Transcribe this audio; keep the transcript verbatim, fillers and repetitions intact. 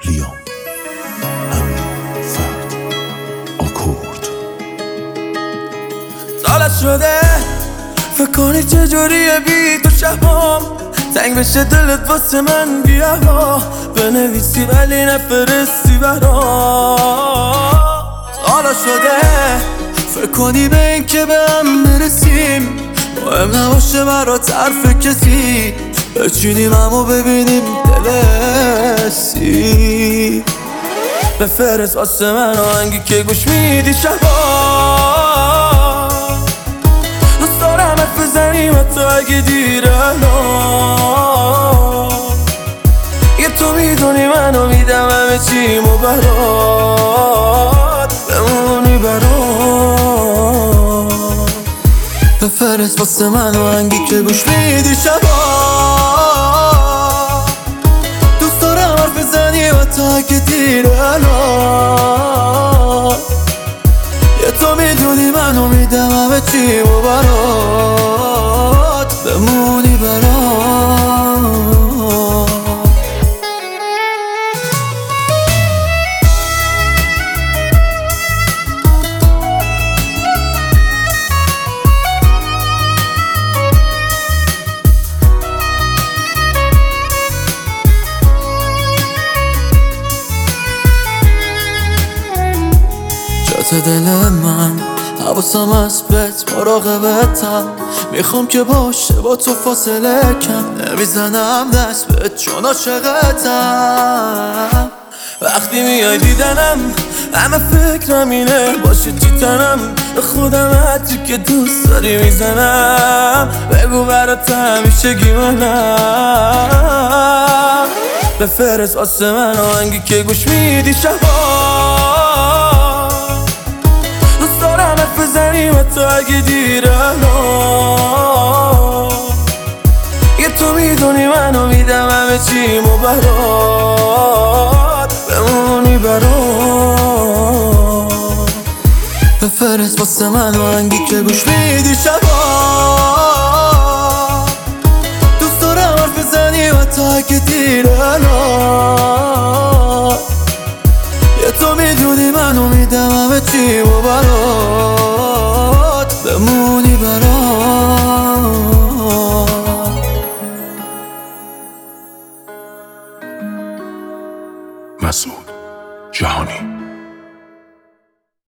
لیام، امین، فرد، آکورد. سالت شده فکر کنی چجوریه بی تو شبام تنگ بشه دلت واسه من، بیا بنویسی ولی نفرستی برام. حالا شده فکر کنی به این که به هم برسیم مهم نباشه برات حرف کسی، بچینیم همو ببینیم دلسی. بفرست واسه من آهنگی که گوش میدی شبا، دوست دارم حرف بزنیم حتی اگه دیره الان. یه تو میدونی منو میدم همه چیمو برات، بمونی برات. بفرست واسه من آهنگی که گوش میدی شبا، دوست دارم حرف بزنیم حتی اگه دیره الان. یه تو میدونی منو میدم همه چیمو برات، بمونی برات. تو دل من حواسم از بهت مراقبتم، میخوام که باشه با تو فاصله کم، نمیزنم دست بهت چون عاشقتم. وقتی میای دیدنم همه فکرم اینه باشه چی تنم، به خودم حدی که دوست داری میزنم، بگو برات همیشه گیمانم. بفرست واسه من آهنگی که گوش میدی شبا، بزنیم حتی اگه دیره الان. یه تو میدونی منو میدم همه چیمو برات، بمونی برات. بفرست واسه من آهنگی که گوش میدی شبا، دوست دارم حرف بزنیم حتی اگه دیره الان. یه تو میدونی منو میدم همه چیمو برات، بمونی برات. مسعود جهانی.